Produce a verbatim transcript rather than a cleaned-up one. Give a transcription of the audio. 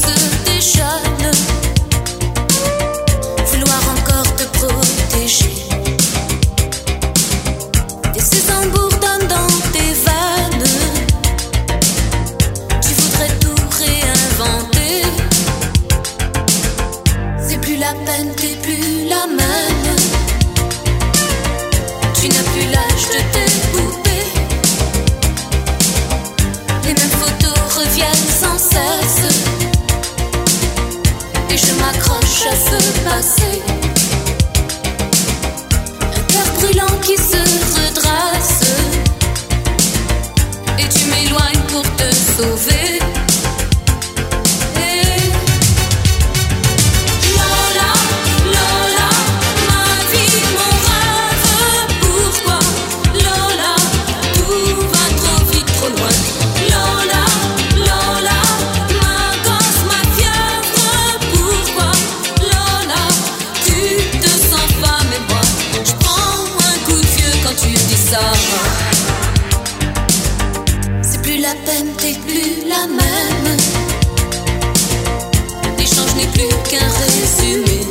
se déchaîne. Vouloir encore te protéger. Et ces embourdonnent dans tes veines. Tu voudrais tout réinventer. C'est plus la peine, t'es plus la même. Tu n'as plus l'âge de tes poupées. Les mêmes photos reviennent sans cesse. Et je m'accroche à ce passé. Un cœur brûlant qui se redresse. Et tu m'éloignes pour te sauver. C'est plus la peine, t'es plus la même. L'échange n'est plus qu'un résumé.